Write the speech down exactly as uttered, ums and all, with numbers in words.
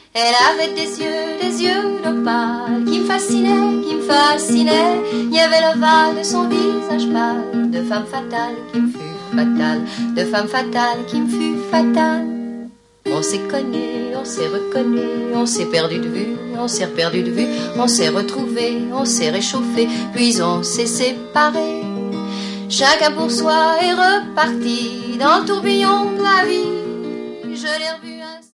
Elle avait des yeux, des yeux d'opale qui me fascinaient, qui me fascinaient. Il y avait l'ovale de son visage pâle, de femme fatale qui me fut fatale, de femme fatale qui me fut fatale. On s'est cogné, on s'est reconnu, on s'est perdu de vue, on s'est perdu de vue, on s'est retrouvé, on s'est réchauffé, puis on s'est séparé. Chacun pour soi est reparti dans le tourbillon de la vie. Je l'ai revu.